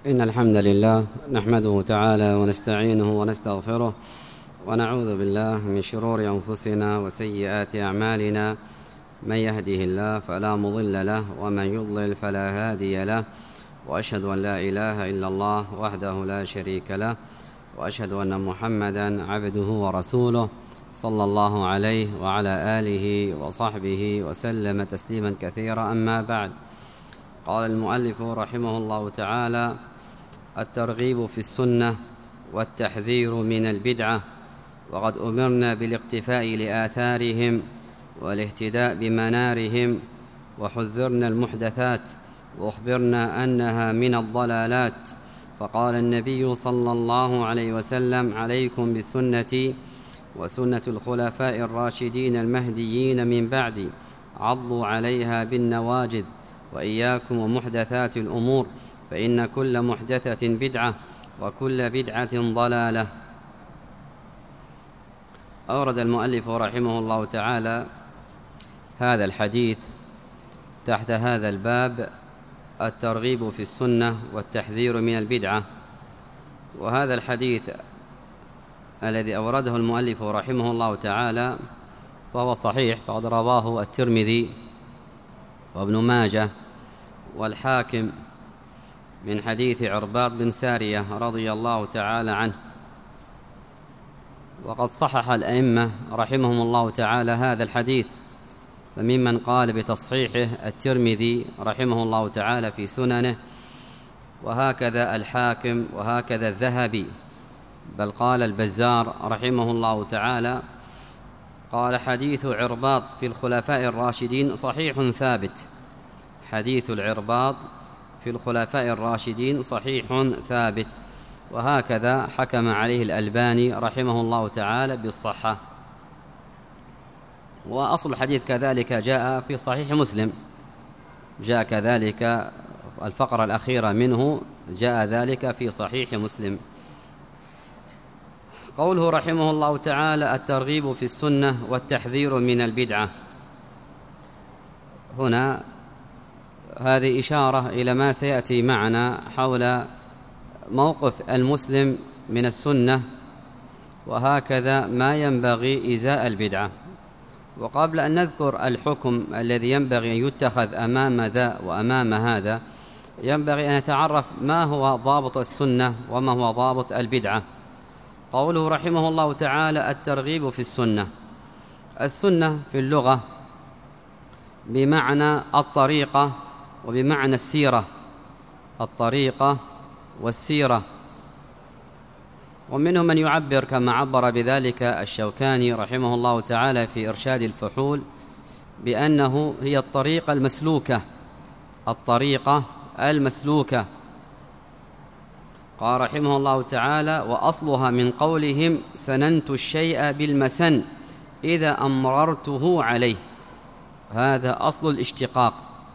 إن الحمد لله نحمده تعالى ونستعينه ونستغفره ونعوذ بالله من شرور أنفسنا وسيئات أعمالنا. من يهده الله فلا مضل له ومن يضلل فلا هادي له، وأشهد أن لا إله إلا الله وحده لا شريك له، وأشهد أن محمدا عبده ورسوله صلى الله عليه وعلى آله وصحبه وسلم تسليما كثيرا. أما بعد، قال المؤلف رحمه الله تعالى: الترغيب في السنة والتحذير من البدعة. وقد أمرنا بالاقتفاء لآثارهم والاهتداء بمنارهم، وحذرنا المحدثات وأخبرنا أنها من الضلالات. فقال النبي صلى الله عليه وسلم: عليكم بسنتي وسنة الخلفاء الراشدين المهديين من بعدي، عضوا عليها بالنواجذ، وإياكم ومحدثات الأمور، فإن كل محدثة بدعة وكل بدعة ضلالة. أورد المؤلف رحمه الله تعالى هذا الحديث تحت هذا الباب: الترغيب في السنة والتحذير من البدعة. وهذا الحديث الذي أورده المؤلف رحمه الله تعالى فهو صحيح، فقد رواه الترمذي وابن ماجه والحاكم من حديث عرباض بن سارية رضي الله تعالى عنه. وقد صحح الأئمة رحمهم الله تعالى هذا الحديث، فممن قال بتصحيحه الترمذي رحمه الله تعالى في سننه، وهكذا الحاكم، وهكذا الذهبي، بل قال البزار رحمه الله تعالى: قال حديث عرباض في الخلفاء الراشدين صحيح ثابت. حديث العرباض في الخلفاء الراشدين صحيح ثابت. وهكذا حكم عليه الألباني رحمه الله تعالى بالصحة. وأصل الحديث كذلك جاء في صحيح مسلم، جاء كذلك الفقرة الأخيرة منه جاء ذلك في صحيح مسلم. قوله رحمه الله تعالى: الترغيب في السنة والتحذير من البدعة. هنا هذه إشارة إلى ما سيأتي معنا حول موقف المسلم من السنة، وهكذا ما ينبغي إزاء البدعة. وقبل أن نذكر الحكم الذي ينبغي أن يتخذ أمام ذا وأمام هذا، ينبغي أن نتعرف ما هو ضابط السنة وما هو ضابط البدعة. قوله رحمه الله تعالى: الترغيب في السنة. السنة في اللغة بمعنى الطريقة وبمعنى السيرة، الطريقة والسيرة. ومنهم من يعبر كما عبر بذلك الشوكاني رحمه الله تعالى في إرشاد الفحول بأنه هي الطريقة المسلوكة، الطريقة المسلوكة. قال رحمه الله تعالى: وأصلها من قولهم: سننت الشيء بالمسن إذا أمررته عليه. هذا أصل الاشتقاق.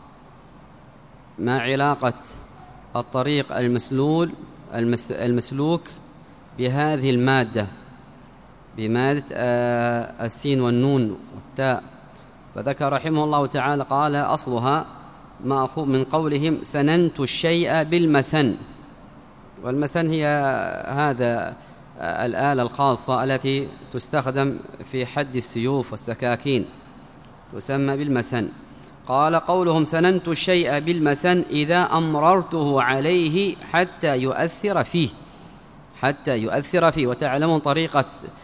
ما علاقة الطريق المسلوك بهذه المادة، بمادة السين والنون والتاء؟ فذكر رحمه الله تعالى قال: أصلها مأخوذ من قولهم: سننت الشيء بالمسن. والمسن هي هذا الآلة الخاصة التي تستخدم في حد السيوف والسكاكين، تسمى بالمسن. قال: قولهم سننت الشيء بالمسن إذا أمررته عليه حتى يؤثر فيه، حتى يؤثر فيه. وتعلمون طريقة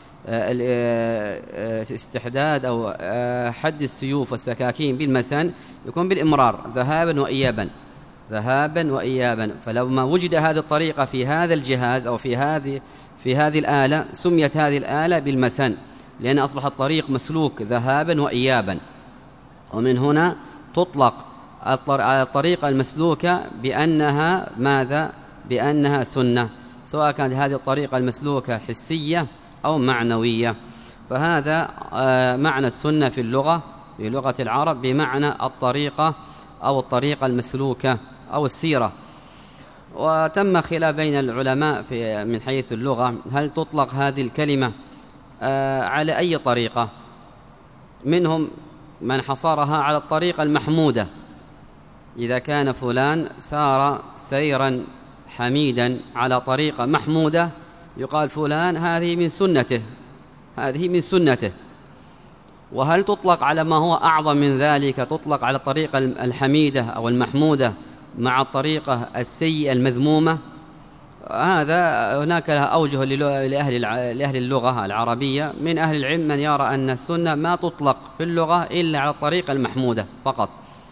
الاستحداد أو حد السيوف والسكاكين بالمسن يكون بالإمرار، ذهابا وإيابا، ذهابا وإيابا. فلما وجد هذه الطريقة في هذا الجهاز أو في هذه الآلة، سميت هذه الآلة بالمسن، لأن أصبح الطريق مسلوك ذهابا وإيابا. ومن هنا تطلق الطريقة المسلوكة بأنها ماذا؟ بأنها سنة، سواء كانت هذه الطريقة المسلوكة حسية أو معنوية. فهذا معنى السنة في اللغة، في لغة العرب، بمعنى الطريقة أو الطريقة المسلوكة أو السيرة. وتم خلاف بين العلماء من حيث اللغة، هل تطلق هذه الكلمة على أي طريقة؟ منهم من حصرها على الطريقة المحمودة، إذا كان فلان سار سيرا حميدا على طريقة محمودة يقال فلان هذه من سنته، هذه من سنته. وهل تطلق على ما هو أعظم من ذلك؟ تطلق على الطريقة الحميدة أو المحمودة مع الطريقة السيئة المذمومة. هذا هناك لها أوجه لأهل اللغة العربية. من أهل العلم من يرى أن السنة ما تطلق في اللغة إلا على الطريقة المحمودة فقط،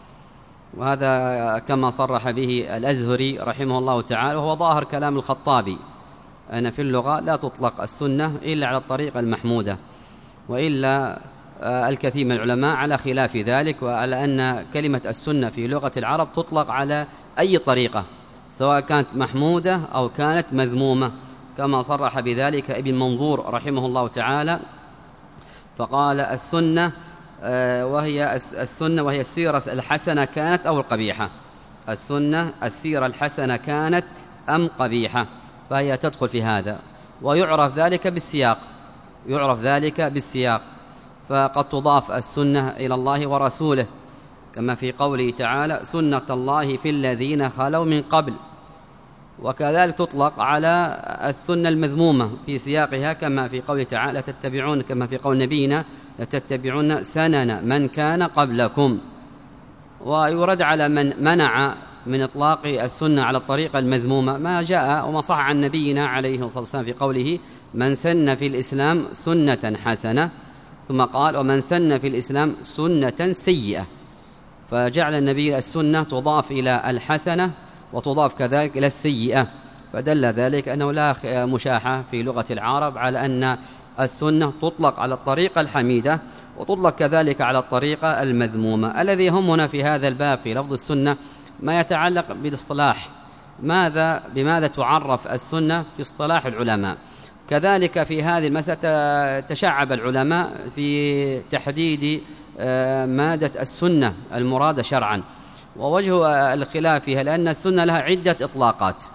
وهذا كما صرح به الأزهري رحمه الله تعالى، وهو ظاهر كلام الخطابي، أن في اللغة لا تطلق السنة إلا على الطريقة المحمودة، وإلا الكثير من العلماء على خلاف ذلك، وعلى أن كلمة السنة في لغة العرب تطلق على أي طريقة سواء كانت محمودة أو كانت مذمومة، كما صرح بذلك ابن منظور رحمه الله تعالى، فقال السنة وهي السيرة الحسنة كانت أو القبيحة، السنة السيرة الحسنة كانت أم قبيحة، فهي تدخل في هذا. ويعرف ذلك بالسياق، يعرف ذلك بالسياق، فقد تضاف السنة إلى الله ورسوله كما في قوله تعالى سنة الله في الذين خلوا من قبل، وكذلك تطلق على السنة المذمومة في سياقها كما في قوله تعالى تتبعون، كما في قول نبينا لتتبعون سنن من كان قبلكم. ويرد على من منع من إطلاق السنة على الطريقة المذمومة ما جاء وما صح عن نبينا عليه الصلاة والسلام في قوله من سن في الإسلام سنة حسنة، ثم قال ومن سن في الإسلام سنة سيئة، فجعل النبي السنة تضاف إلى الحسنة وتضاف كذلك إلى السيئة، فدل ذلك أنه لا مشاحة في لغة العرب على أن السنة تطلق على الطريقة الحميدة وتطلق كذلك على الطريقة المذمومة. الذي يهمنا في هذا الباب في لفظ السنة ما يتعلق بالاصطلاح، بماذا تعرف السنة في اصطلاح العلماء. كذلك في هذه المسألة تشعب العلماء في تحديد مادة السنة المرادة شرعا، ووجه الخلاف فيها لأن السنة لها عدة إطلاقات،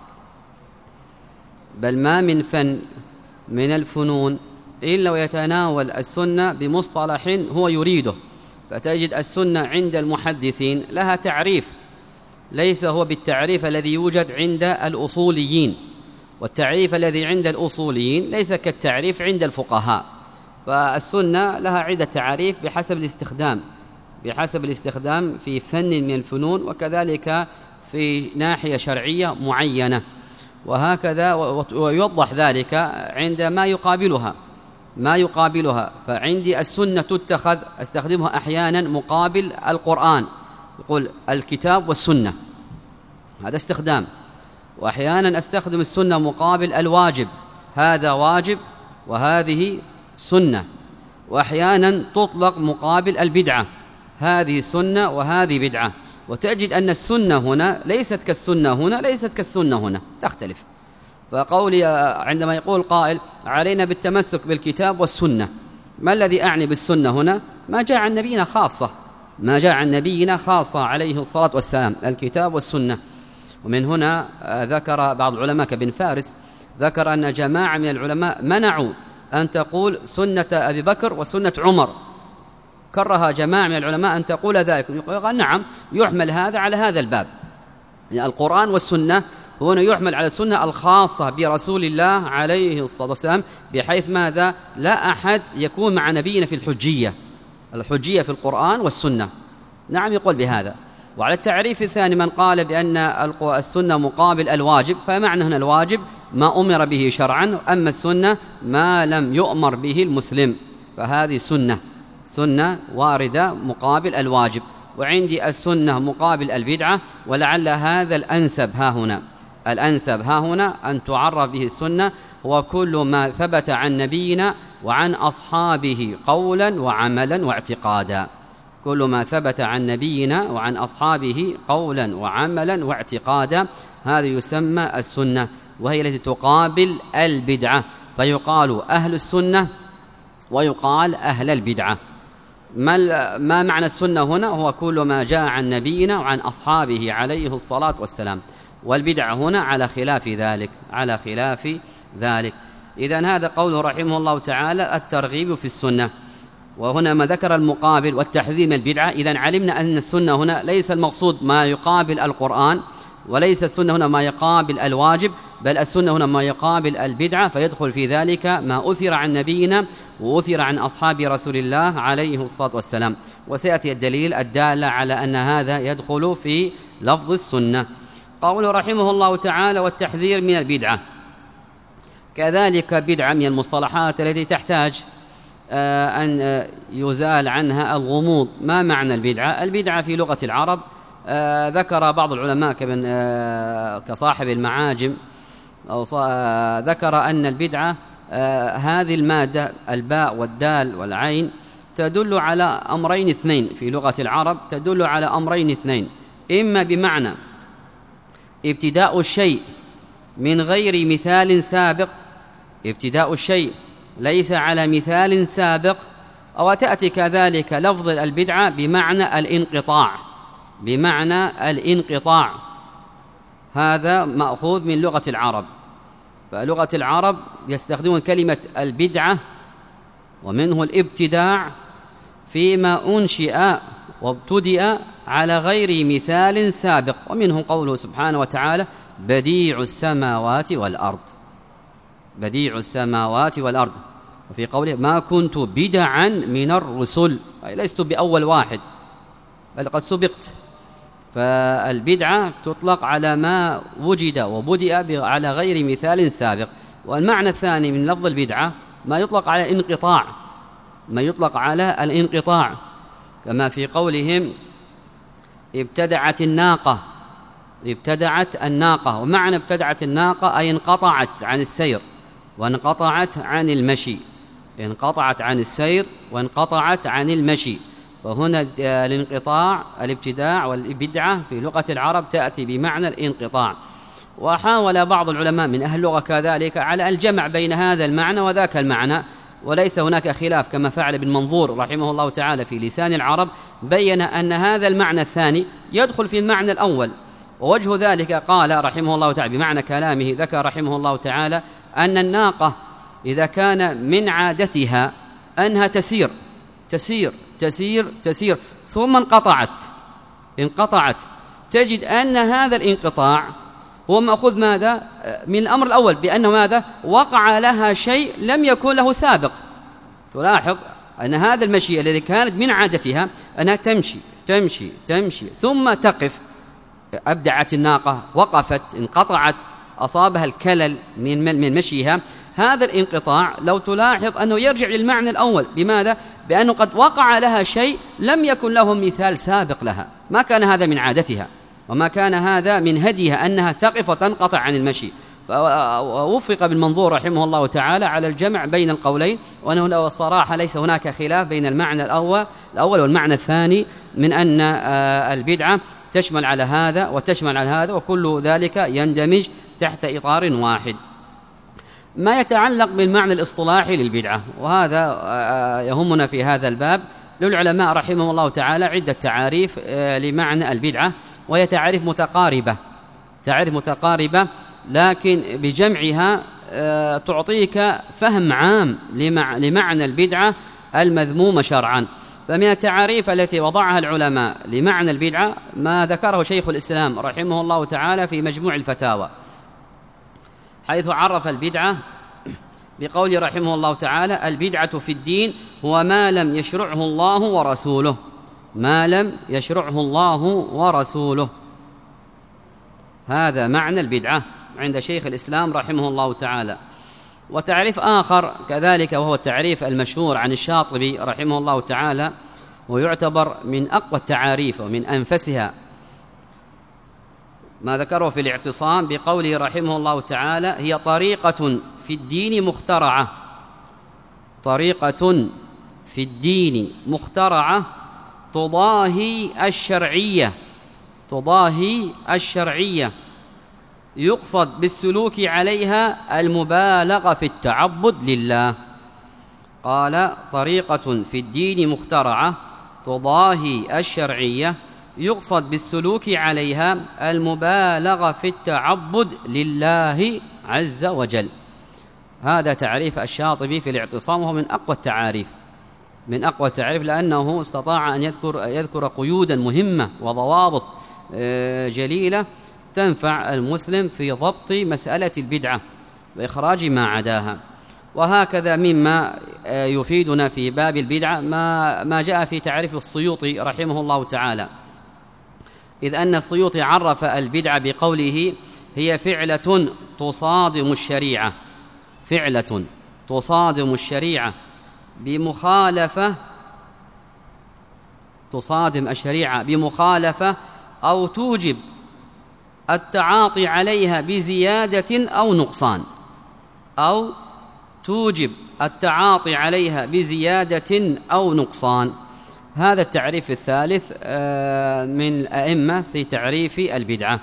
بل ما من فن من الفنون إلا ويتناول السنة بمصطلح هو يريده، فتجد السنة عند المحدثين لها تعريف ليس هو بالتعريف الذي يوجد عند الأصوليين، والتعريف الذي عند الأصوليين ليس كالتعريف عند الفقهاء. فالسنة لها عدة تعريف بحسب الاستخدام في فن من الفنون، وكذلك في ناحية شرعية معينة، وهكذا ويوضح ذلك عند ما يقابلها. فعندي السنة أستخدمها أحيانا مقابل القرآن، يقول الكتاب والسنة، هذا استخدام. وأحيانا أستخدم السنة مقابل الواجب، هذا واجب وهذه سنة. وأحيانا تطلق مقابل البدعة، هذه سنة وهذه بدعة، وتجد أن السنة هنا ليست كالسنة هنا، ليست كالسنة هنا، تختلف. فقولي عندما يقول قائل علينا بالتمسك بالكتاب والسنة، ما الذي أعني بالسنة هنا؟ ما جاء عن نبينا خاصة، ما جاء عن نبينا خاصة عليه الصلاة والسلام، الكتاب والسنة. ومن هنا ذكر بعض العلماء كابن فارس ذكر أن جماعة من العلماء منعوا أن تقول سنة أبي بكر وسنة عمر، كره جماعة من العلماء أن تقول ذلك. قال نعم يحمل هذا على هذا الباب، يعني القرآن والسنة هنا يحمل على السنة الخاصة برسول الله عليه الصلاة والسلام، بحيث ماذا؟ لا أحد يكون مع نبينا في الحجية في القرآن والسنة. نعم يقول بهذا. وعلى التعريف الثاني من قال بأن السنة مقابل الواجب، فمعنى هنا الواجب ما أمر به شرعا، أما السنة ما لم يؤمر به المسلم، فهذه سنة واردة مقابل الواجب. وعندي السنة مقابل البدعة، ولعل هذا الأنسب ها هنا أن تعرف به السنة هو كل ما ثبت عن نبينا وعن أصحابه قولا وعملا واعتقادا، كل ما ثبت عن نبينا وعن أصحابه قولا وعملا واعتقادا، هذا يسمى السنة، وهي التي تقابل البدعة، فيقال أهل السنة ويقال أهل البدعة. ما معنى السنة هنا؟ هو كل ما جاء عن نبينا وعن أصحابه عليه الصلاة والسلام، والبدعة هنا على خلاف ذلك. إذن هذا قوله رحمه الله تعالى الترغيب في السنة. وهنا ما ذكر المقابل والتحذير من البدعة، إذن علمنا أن السنة هنا ليس المقصود ما يقابل القرآن وليس السنة هنا ما يقابل الواجب، بل السنة هنا ما يقابل البدعة، فيدخل في ذلك ما أثر عن نبينا وأثر عن أصحاب رسول الله عليه الصلاة والسلام. وسيأتي الدليل الدال على أن هذا يدخل في لفظ السنة. قوله رحمه الله تعالى: والتحذير من البدعة. كذلك بدعة من المصطلحات التي تحتاج أن يزال عنها الغموض. ما معنى البدعة؟ البدعة في لغة العرب ذكر بعض العلماء كصاحب المعاجم ذكر أن البدعة هذه المادة الباء والدال والعين تدل على أمرين اثنين في لغة العرب، تدل على أمرين اثنين: إما بمعنى ابتداء الشيء من غير مثال سابق، ابتداء الشيء ليس على مثال سابق، أو تأتي كذلك لفظ البدعة بمعنى الانقطاع، بمعنى الانقطاع. هذا مأخوذ من لغة العرب. فلغة العرب يستخدمون كلمة البدعة ومنه الابتداع فيما أنشئ وابتدأ على غير مثال سابق، ومنه قوله سبحانه وتعالى: بديع السماوات والأرض، بديع السماوات والأرض. وفي قوله: ما كنت بدعا من الرسل، أي لست بأول واحد بل قد سبقت. فالبدعة تطلق على ما وجد وبدأ على غير مثال سابق. والمعنى الثاني من لفظ البدعة ما يطلق على الانقطاع، ما يطلق على الانقطاع، كما في قولهم: ابتدعت الناقة، ابتدعت الناقة. ومعنى ابتدعت الناقة أي انقطعت عن السير وانقطعت عن المشي، انقطعت عن السير وانقطعت عن المشي. فهنا الانقطاع الابتداع والبدعة في لغة العرب تأتي بمعنى الانقطاع. وحاول بعض العلماء من أهل اللغة كذلك على الجمع بين هذا المعنى وذاك المعنى، وليس هناك خلاف، كما فعل ابن منظور رحمه الله تعالى في لسان العرب، بين أن هذا المعنى الثاني يدخل في المعنى الأول. ووجه ذلك قال رحمه الله تعالى بمعنى كلامه، ذكر رحمه الله تعالى أن الناقة إذا كان من عادتها أنها تسير تسير تسير تسير ثم انقطعت، تجد أن هذا الانقطاع هو مأخوذ ماذا؟ من الأمر الأول، بأنه ماذا؟ وقع لها شيء لم يكن له سابق. تلاحظ أن هذا المشي الذي كانت من عادتها أنها تمشي تمشي تمشي ثم تقف، أبدعت الناقة، وقفت، انقطعت، أصابها الكلل من مشيها. هذا الانقطاع لو تلاحظ أنه يرجع للمعنى الأول. بماذا؟ بأنه قد وقع لها شيء لم يكن له مثال سابق لها، ما كان هذا من عادتها وما كان هذا من هديها أنها تقف وتنقطع عن المشي. فوفق بالمنظور رحمه الله تعالى على الجمع بين القولين، وأنه الصراحة ليس هناك خلاف بين المعنى الأول والمعنى الثاني، من أن البدعة تشمل على هذا وتشمل على هذا، وكل ذلك يندمج تحت إطار واحد. ما يتعلق بالمعنى الاصطلاحي للبدعة، وهذا يهمنا في هذا الباب، للعلماء رحمه الله تعالى عدة تعاريف لمعنى البدعة، وهي تعاريف متقاربة، لكن بجمعها تعطيك فهم عام لمعنى البدعة المذموم شرعا. فمن التعاريف التي وضعها العلماء لمعنى البدعة ما ذكره شيخ الإسلام رحمه الله تعالى في مجموع الفتاوى، حيث عرف البدعة بقول رحمه الله تعالى: البدعة في الدين هو ما لم يشرعه الله ورسوله، ما لم يشرعه الله ورسوله. هذا معنى البدعة عند شيخ الإسلام رحمه الله تعالى. وتعريف آخر كذلك، وهو التعريف المشهور عن الشاطبي رحمه الله تعالى، ويعتبر من أقوى التعاريف ومن أنفسها، ما ذكره في الاعتصام بقوله رحمه الله تعالى: هي طريقة في الدين مخترعة، طريقة في الدين مخترعة تضاهي الشرعية يقصد بالسلوك عليها المبالغة في التعبد لله. قال: طريقة في الدين مخترعة تضاهي الشرعية يقصد بالسلوك عليها المبالغة في التعبد لله عز وجل. هذا تعريف الشاطبي في الاعتصام، وهو من أقوى التعريف، لأنه استطاع أن يذكر قيودا مهمة وضوابط جليلة تنفع المسلم في ضبط مسألة البدعة وإخراج ما عداها. وهكذا مما يفيدنا في باب البدعة ما جاء في تعريف السيوطي رحمه الله تعالى، إذ أن السيوطي عرف البدعة بقوله: هي فعلة تصادم الشريعة، فعلة تصادم الشريعة بمخالفة، تصادم الشريعة بمخالفة أو توجب التعاطي عليها بزيادة أو نقصان، أو توجب التعاطي عليها بزيادة أو نقصان. هذا التعريف الثالث من الأئمة في تعريف البدعة.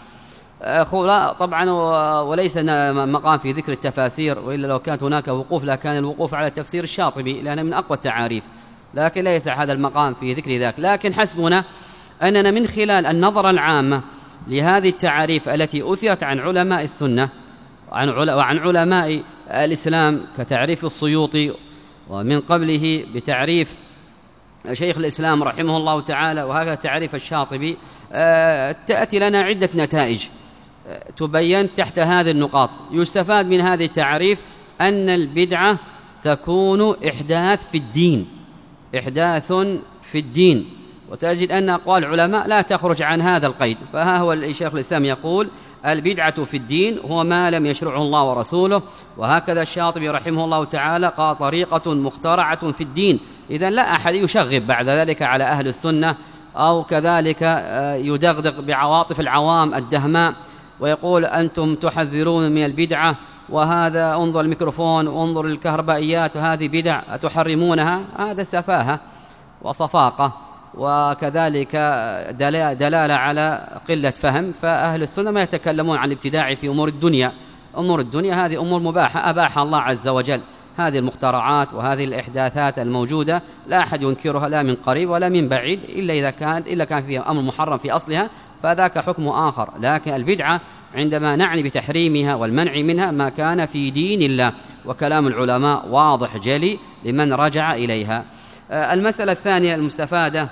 طبعا وليس مقام في ذكر التفاسير، وإلا لو كانت هناك وقوف لكان الوقوف على تفسير الشاطبي لأنه من أقوى التعاريف، لكن ليس هذا المقام في ذكر ذاك. لكن حسبنا أننا من خلال النظرة العامة لهذه التعاريف التي أثرت عن علماء السنة وعن علماء الإسلام كتعريف السيوطي، ومن قبله بتعريف شيخ الإسلام رحمه الله تعالى، وهذا تعريف الشاطبي، تأتي لنا عدة نتائج تبين تحت هذه النقاط. يستفاد من هذه التعريف أن البدعة تكون إحداث في الدين، إحداث في الدين، وتجد أن أقوال العلماء لا تخرج عن هذا القيد. فها هو الشيخ الإسلام يقول: البدعة في الدين هو ما لم يشرعه الله ورسوله. وهكذا الشاطبي رحمه الله تعالى قال: طريقة مخترعة في الدين. إذن لا أحد يشغب بعد ذلك على أهل السنة، أو كذلك يدغدغ بعواطف العوام الدهماء ويقول: أنتم تحذرون من البدعة، وهذا انظر الميكروفون وانظر الكهربائيات وهذه بدع أتحرمونها. هذا سفاهة وصفاقة، وكذلك دلالة على قلة فهم. فأهل السنة ما يتكلمون عن الابتداع في أمور الدنيا. أمور الدنيا هذه أمور مباحة أباحها الله عز وجل. هذه المخترعات وهذه الإحداثات الموجودة لا أحد ينكرها لا من قريب ولا من بعيد، إلا كان فيها أمر محرم في أصلها، فذاك حكم آخر. لكن البدعة عندما نعني بتحريمها والمنع منها ما كان في دين الله، وكلام العلماء واضح جلي لمن رجع إليها. المسألة الثانية المستفادة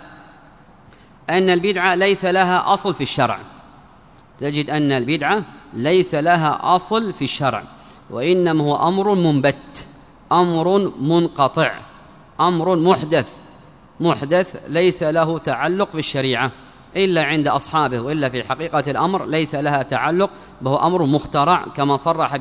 أن البدعة ليس لها أصل في الشرع. تجد أن البدعة ليس لها أصل في الشرع، وإنما هو أمر منبت، أمر منقطع، أمر محدث ليس له تعلق بالشريعة إلا عند أصحابه، وإلا في حقيقة الأمر ليس لها تعلق، وهو أمر مخترع كما صرح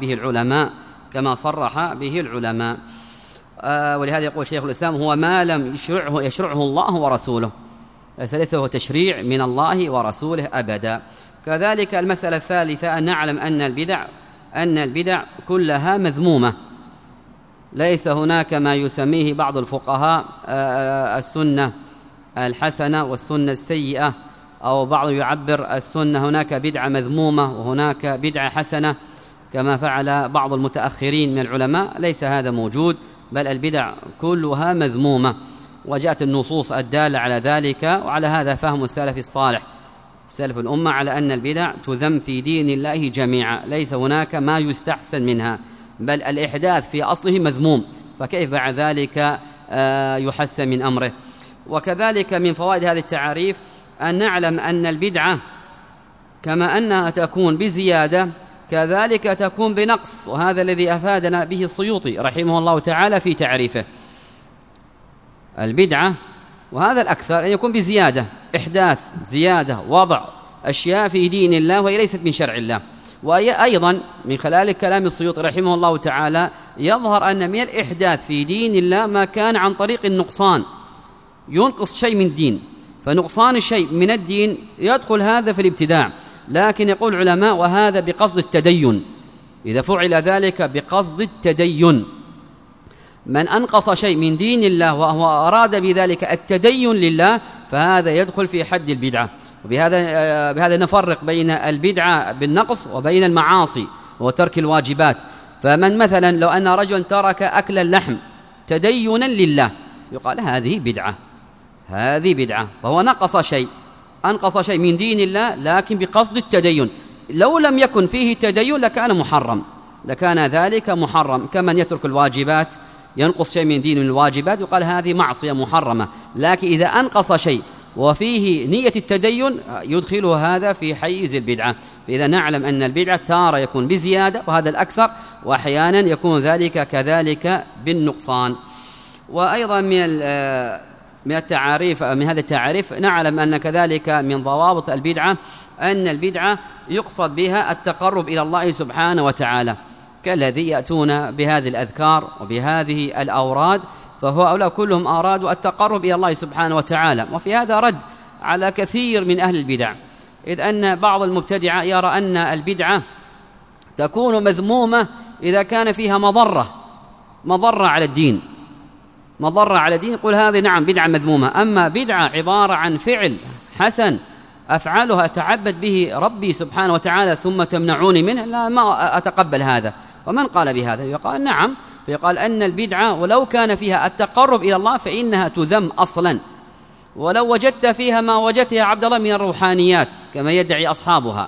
به العلماء. ولهذا يقول شيخ الإسلام: هو ما لم يشرعه الله ورسوله، ليس هو تشريع من الله ورسوله أبدا. كذلك المسألة الثالثة أن نعلم أن البدع كلها مذمومة، ليس هناك ما يسميه بعض الفقهاء السنة الحسنة والسنة السيئة، أو بعض يعبر السنة هناك بدعة مذمومة وهناك بدعة حسنة كما فعل بعض المتأخرين من العلماء. ليس هذا موجود، بل البدع كلها مذمومة، وجاءت النصوص الدالة على ذلك. وعلى هذا فهم السلف الصالح، سلف الأمة، على أن البدع تذم في دين الله جميعا، ليس هناك ما يستحسن منها، بل الإحداث في أصله مذموم، فكيف بعد ذلك يحسن من أمره. وكذلك من فوائد هذه التعاريف أن نعلم أن البدعة كما أنها تكون بزيادة كذلك تكون بنقص، وهذا الذي أفادنا به السيوطي رحمه الله تعالى في تعريفه. البدعة وهذا الأكثر أن يكون بزيادة، إحداث، زيادة، وضع أشياء في دين الله وهي ليست من شرع الله. وأيضا من خلال كلام السيوطي رحمه الله تعالى يظهر أن من الإحداث في دين الله ما كان عن طريق النقصان، ينقص شيء من الدين، فنقصان الشيء من الدين يدخل هذا في الابتداع. لكن يقول العلماء: وهذا بقصد التدين، إذا فعل ذلك بقصد التدين، من أنقص شيء من دين الله وهو أراد بذلك التدين لله فهذا يدخل في حد البدعة. وبهذا نفرق بين البدعة بالنقص وبين المعاصي وترك الواجبات. فمن مثلا لو أن رجل ترك أكل اللحم تدينا لله يقال هذه بدعة، وهو أنقص شيء من دين الله لكن بقصد التدين. لو لم يكن فيه تدين لكان ذلك محرم، كمن يترك الواجبات ينقص شيء من دين الواجبات يقال هذه معصية محرمة. لكن إذا أنقص شيء وفيه نية التدين يدخله هذا في حيز البدعة. فإذا نعلم أن البدعة تارة يكون بزيادة وهذا الأكثر، وأحيانا يكون ذلك كذلك بالنقصان. وأيضا من التعاريف، من هذا التعريف نعلم أن كذلك من ضوابط البدعة أن البدعة يقصد بها التقرب إلى الله سبحانه وتعالى، كالذي يأتون بهذه الأذكار وبهذه الأوراد، فهؤلاء كلهم أرادوا التقرب إلى الله سبحانه وتعالى. وفي هذا رد على كثير من أهل البدع، إذ أن بعض المبتدعة يرى أن البدعة تكون مذمومة إذا كان فيها مضرة على الدين، يقول هذه نعم بدعة مذمومة. أما بدعة عبارة عن فعل حسن أفعلها أتعبد به ربي سبحانه وتعالى ثم تمنعوني منه، لا، ما أتقبل هذا. ومن قال بهذا يقال نعم، فيقال أن البدعة ولو كان فيها التقرب إلى الله فإنها تذم أصلا، ولو وجدت فيها ما وجدت يا عبد الله من الروحانيات كما يدعي أصحابها.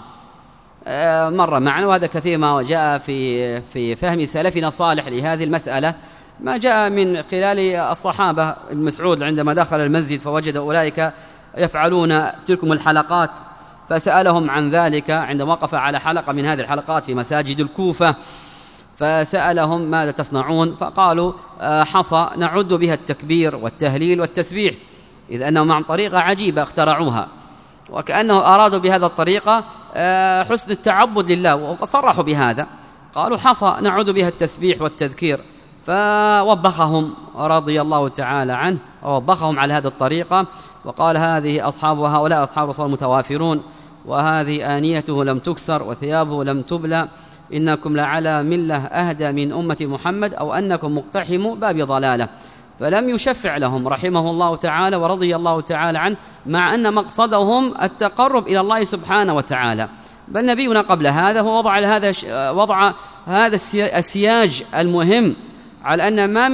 مر معنا وهذا كثير ما جاء في فهم سلفنا الصالح لهذه المسألة، ما جاء من خلال الصحابة. ابن مسعود عندما دخل المسجد فوجد أولئك يفعلون تلكم الحلقات، فسألهم عن ذلك عندما وقف على حلقة من هذه الحلقات في مساجد الكوفة، فسألهم ماذا تصنعون؟ فقالوا حصى نعد بها التكبير والتهليل والتسبيح، إذ أنهم عن طريقة عجيبة اخترعوها، وكأنه أرادوا بهذا الطريقة حسن التعبد لله، وصرحوا بهذا، قالوا حصى نعد بها التسبيح والتذكير. فوبخهم رضي الله تعالى عنه، ووبخهم على هذه الطريقة، وقال هذه أصحاب وهؤلاء أصحاب رسول متوافرون، وهذه آنيته لم تكسر وثيابه لم تبلى، إنكم لعلى ملة أهدى من أمة محمد أو أنكم مقتحموا باب ضلالة. فلم يشفع لهم رحمه الله تعالى ورضي الله تعالى عنه، مع أن مقصدهم التقرب إلى الله سبحانه وتعالى. بل نبينا قبل هذا هو وضع هذا السياج المهم على أن ما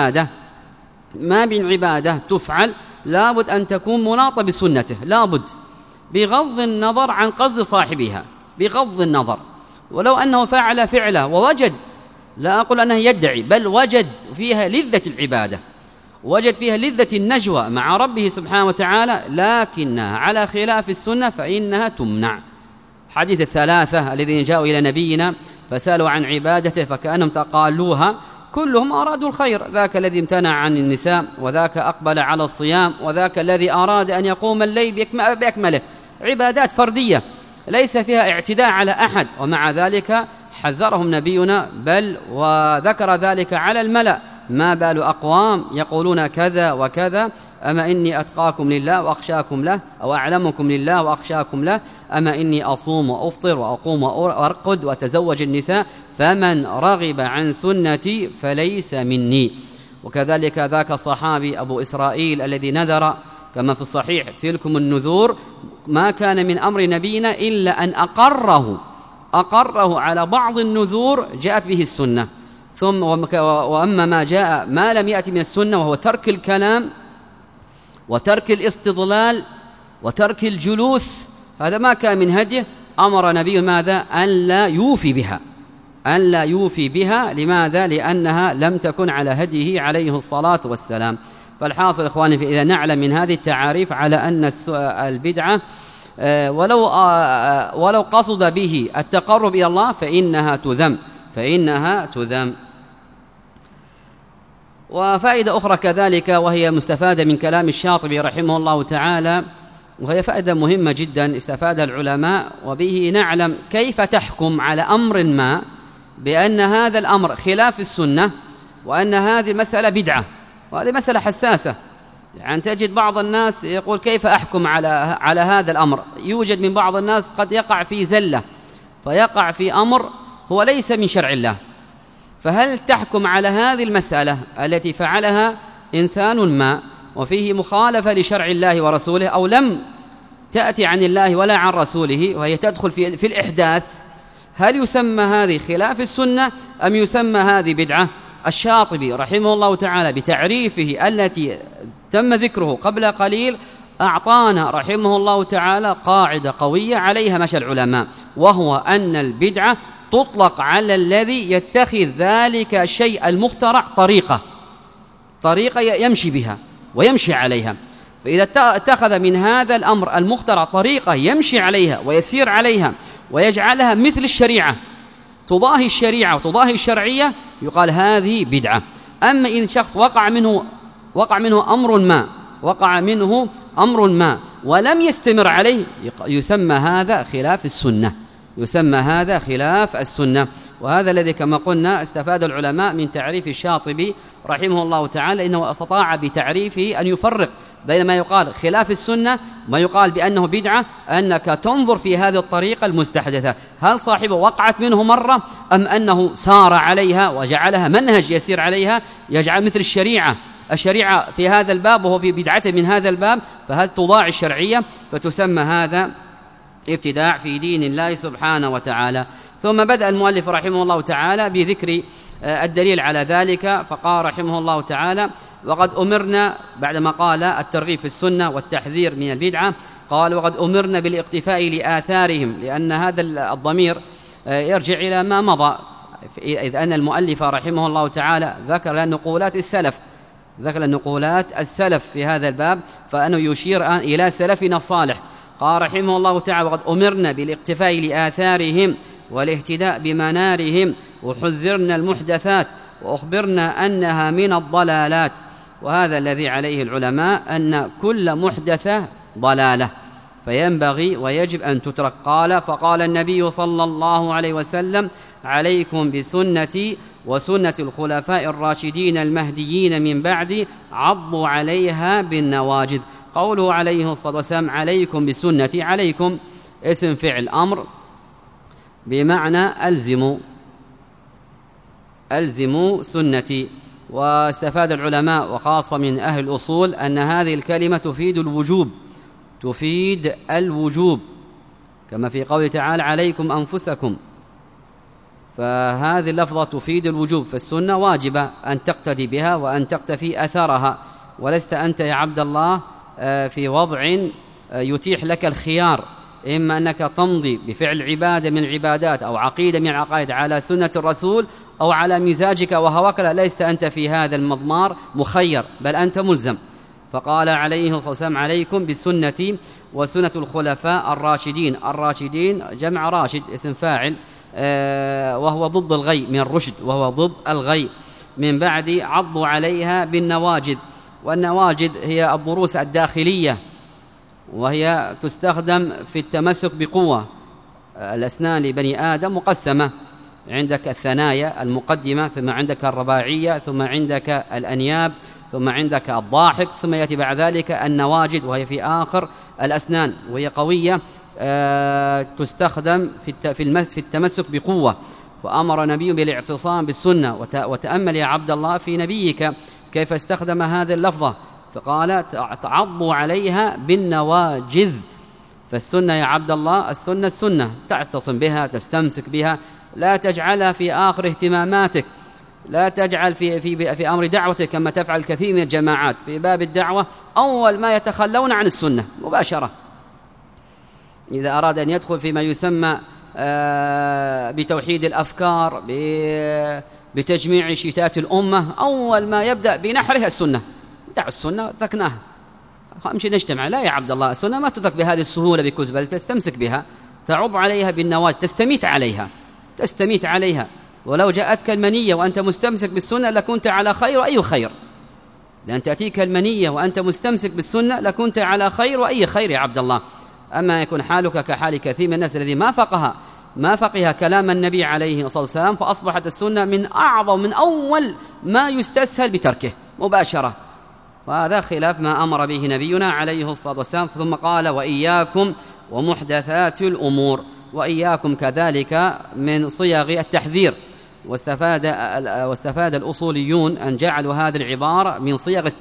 من عبادة تفعل لابد أن تكون مناطة بسنته، لابد بغض النظر عن قصد صاحبها، بغض النظر. ولو أنه فعل فعله ووجد، لا أقول أنه يدعي، بل وجد فيها لذة العبادة، وجد فيها لذة النجوى مع ربه سبحانه وتعالى، لكنها على خلاف السنة فإنها تمنع. حديث الثلاثة الذين جاءوا إلى نبينا فسألوا عن عبادته فكأنهم تقالوها، كلهم أرادوا الخير، ذاك الذي امتنع عن النساء، وذاك أقبل على الصيام، وذاك الذي أراد أن يقوم الليل بأكمله، عبادات فردية ليس فيها اعتداء على أحد، ومع ذلك حذرهم نبينا، بل وذكر ذلك على الملأ: ما بال أقوام يقولون كذا وكذا، أما إني أتقاكم لله وأخشاكم له، أو أعلمكم لله وأخشاكم له، أما إني أصوم وأفطر وأقوم وأرقد وأتزوج النساء، فمن رغب عن سنتي فليس مني. وكذلك ذاك الصحابي أبو إسرائيل الذي نذر كما في الصحيح: تلكم النذور ما كان من أمر نبينا إلا أن أقره على بعض النذور جاءت به السنة. ثم وأما ما جاء ما لم يأتي من السنة وهو ترك الكلام وترك الاستضلال وترك الجلوس، هذا ما كان من هديه، أمر نبي ماذا؟ أن لا يوفي بها. لماذا؟ لأنها لم تكن على هديه عليه الصلاة والسلام. فالحاصل إخواني، إذا نعلم من هذه التعاريف على أن البدعة ولو قصد به التقرب إلى الله فإنها تذم. وفائدة أخرى كذلك وهي مستفادة من كلام الشاطبي رحمه الله تعالى، وهي فائدة مهمة جدا استفاد العلماء، وبه نعلم كيف تحكم على أمر ما بأن هذا الأمر خلاف السنة وأن هذه مسألة بدعة، وهذه مسألة حساسة. يعني تجد بعض الناس يقول: كيف أحكم على هذا الأمر؟ يوجد من بعض الناس قد يقع في زلة فيقع في أمر هو ليس من شرع الله، فهل تحكم على هذه المسألة التي فعلها إنسان ما وفيه مخالفة لشرع الله ورسوله، أو لم تأتي عن الله ولا عن رسوله، وهي تدخل في الإحداث، هل يسمى هذه خلاف السنة أم يسمى هذه بدعة؟ الشاطبي رحمه الله تعالى بتعريفه التي تم ذكره قبل قليل أعطانا رحمه الله تعالى قاعدة قوية عليها مشى العلماء، وهو أن البدعة تطلق على الذي يتخذ ذلك الشيء المخترع طريقة يمشي بها ويمشي عليها. فإذا اتخذ من هذا الأمر المخترع طريقة يمشي عليها ويسير عليها ويجعلها مثل الشريعة، تضاهي الشريعة وتضاهي الشرعية، يقال هذه بدعة. أما إن شخص وقع منه أمر ما ولم يستمر عليه، يسمى هذا خلاف السنة. وهذا الذي كما قلنا استفاد العلماء من تعريف الشاطبي رحمه الله تعالى، إنه استطاع بتعريفه أن يفرق بين ما يقال خلاف السنة ما يقال بأنه بدعة، أنك تنظر في هذه الطريقة المستحدثة هل صاحبه وقعت منه مرة أم أنه سار عليها وجعلها منهج يسير عليها، يجعل مثل الشريعة في هذا الباب وهو في بدعته من هذا الباب، فهل تضاعي الشرعية، فتسمى هذا ابتداع في دين الله سبحانه وتعالى. ثم بدأ المؤلف رحمه الله تعالى بذكر الدليل على ذلك، فقال رحمه الله تعالى: وقد أمرنا، بعدما قال الترغيب في السنة والتحذير من البدعة، قال: وقد أمرنا بالاقتفاء لآثارهم، لأن هذا الضمير يرجع إلى ما مضى، إذ أن المؤلف رحمه الله تعالى ذكر نقولات السلف في هذا الباب، فأنه يشير إلى سلفنا الصالح. قال رحمه الله تعالى: وقد أمرنا بالاقتفاء لآثارهم والاهتداء بمنارهم، وحذرنا المحدثات وأخبرنا أنها من الضلالات. وهذا الذي عليه العلماء، أن كل محدثة ضلالة، فينبغي ويجب أن تترك. فقال النبي صلى الله عليه وسلم: عليكم بسنتي وسنة الخلفاء الراشدين المهديين من بعدي، عضوا عليها بالنواجذ. قوله عليه الصلاة والسلام: عليكم بسنتي، عليكم اسم فعل أمر بمعنى ألزموا سنتي. واستفاد العلماء وخاصة من أهل الأصول أن هذه الكلمة تفيد الوجوب، كما في قوله تعالى: عليكم أنفسكم، فهذه اللفظة تفيد الوجوب، فالسنة واجبة أن تقتدي بها وأن تقتفي أثرها، ولست أنت يا عبد الله في وضع يتيح لك الخيار، إما أنك تمضي بفعل عبادة من العبادات أو عقيدة من العقائد على سنة الرسول أو على مزاجك وهواك، ليست أنت في هذا المضمار مخير، بل أنت ملزم. فقال عليه الصلاة والسلام: عليكم بسنتي وسنة الخلفاء الراشدين جمع راشد اسم فاعل، وهو ضد الغي من الرشد، وهو ضد الغي من بعد، عضوا عليها بالنواجذ. والنواجذ هي الضروس الداخلية، وهي تستخدم في التمسك بقوة. الأسنان لبني آدم مقسمة، عندك الثنايا المقدمة، ثم عندك الرباعية، ثم عندك الأنياب، ثم عندك الضاحك، ثم يأتي بعد ذلك النواجذ وهي في آخر الأسنان، وهي قوية تستخدم في التمسك بقوة. فأمر نبي بالاعتصام بالسنة. وتأمل يا عبد الله في نبيك كيف استخدم هذه اللفظة، فقال: تعضوا عليها بالنواجذ. فالسنة يا عبد الله، السنة تعتصم بها، تستمسك بها، لا تجعلها في آخر اهتماماتك، لا تجعل في أمر دعوتك كما تفعل كثير من الجماعات في باب الدعوة، أول ما يتخلون عن السنة مباشرة. إذا أراد أن يدخل فيما يسمى بتوحيد الأفكار، بتجميع شتات الأمة، أول ما يبدأ بنحرها السنة. دع السنة تركناها، امشي نجتمع. لا يا عبد الله، السنة ما تترك بهذه السهولة بكذب، بل تستمسك بها، تعض عليها بالنواجذ، تستميت عليها. ولو جاءتك المنية وأنت مستمسك بالسنة لكنت على خير وأي خير، لأن تأتيك المنية وأنت مستمسك بالسنة لكنت على خير وأي خير يا عبد الله. أما يكون حالك كحال كثير من الناس الذي ما فقه كلام النبي عليه الصلاة والسلام، فأصبحت السنة من أول ما يستسهل بتركه مباشرة، وهذا خلاف ما أمر به نبينا عليه الصلاة والسلام. ثم قال: وإياكم ومحدثات الأمور. وإياكم كذلك من صيغ التحذير، واستفاد الأصوليون أن جعلوا هذه العبارة من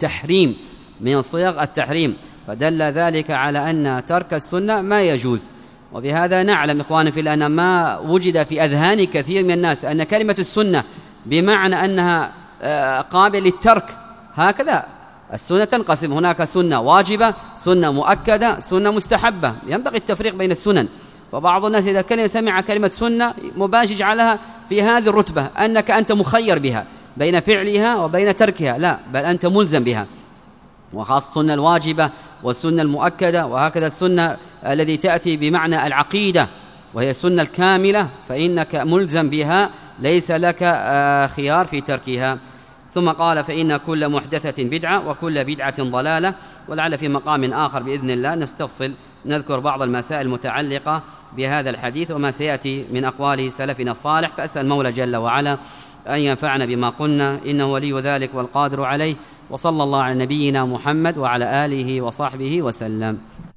صيغ التحريم، فدل ذلك على أن ترك السنة ما يجوز. وبهذا نعلم إخواني في الله أن ما وجد في أذهان كثير من الناس أن كلمة السنة بمعنى أنها قابل للترك، هكذا السنة تنقسم، هناك سنة واجبة، سنة مؤكدة، سنة مستحبة، ينبغي التفريق بين السنن. فبعض الناس إذا كان سمع كلمة سنة مباشر جعلها في هذه الرتبة، أنك أنت مخير بها بين فعلها وبين تركها، لا، بل أنت ملزم بها. وخاصة السنة الواجبة والسنة المؤكدة، وهكذا السنة التي تأتي بمعنى العقيدة وهي السنة الكاملة، فإنك ملزم بها ليس لك خيار في تركها. ثم قال: فإن كل محدثة بدعة وكل بدعة ضلالة. ولعل في مقام آخر بإذن الله نستفصل نذكر بعض المسائل المتعلقة بهذا الحديث وما سيأتي من أقوال سلفنا الصالح، فأسأل المولى جل وعلا أن ينفعنا بما قلنا، إنه ولي ذلك والقادر عليه. وصلى الله على نبينا محمد وعلى آله وصحبه وسلم.